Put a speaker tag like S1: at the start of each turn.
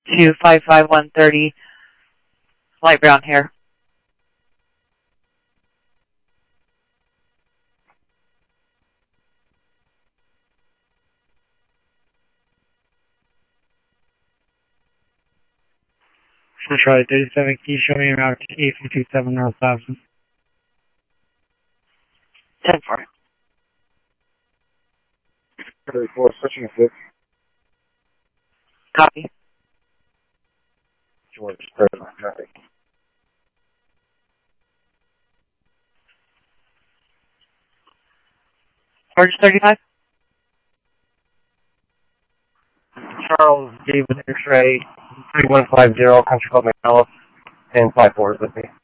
S1: to 55130, light brown hair.
S2: Charlie 37, can you show me around 8427 North Thompson?
S1: 10-4.
S3: 34, switching a 6.
S1: Copy.
S3: George, 39, traffic.
S1: George 35.
S3: Charles, David, X-ray, 3150, Country Club McAuliffe, and 54 is with me.